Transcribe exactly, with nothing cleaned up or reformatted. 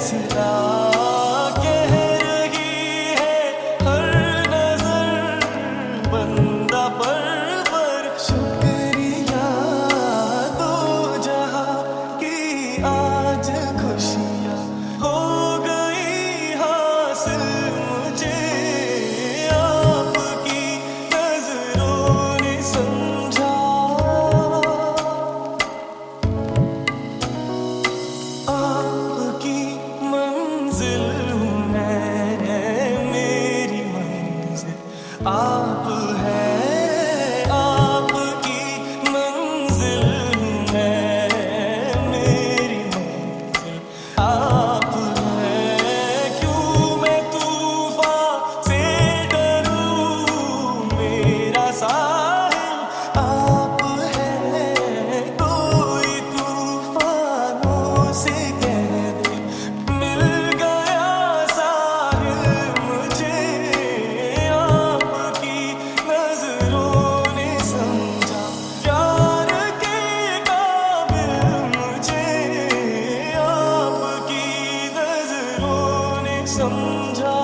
फैसला कह रही है हर नजर, बंदा परवर शुक्रिया दो जहां की आज खुशियां हो गई हासिल मुझे, आपकी नजरों ने समझा। आपकी मंजिल हूँ मैं, मेरी मंजिल आप है। आपकी मंजिल हूँ मैं, मेरी मंजिल आप है। क्यों मैं तूफान से डरूं, मेरा साहिल आप है। कोई तूफानों से कह दे मिल गया साहिल मुझे, आपकी नजरों ने समझा। प्यार के काबिल मुझे आपकी नजरों ने समझा।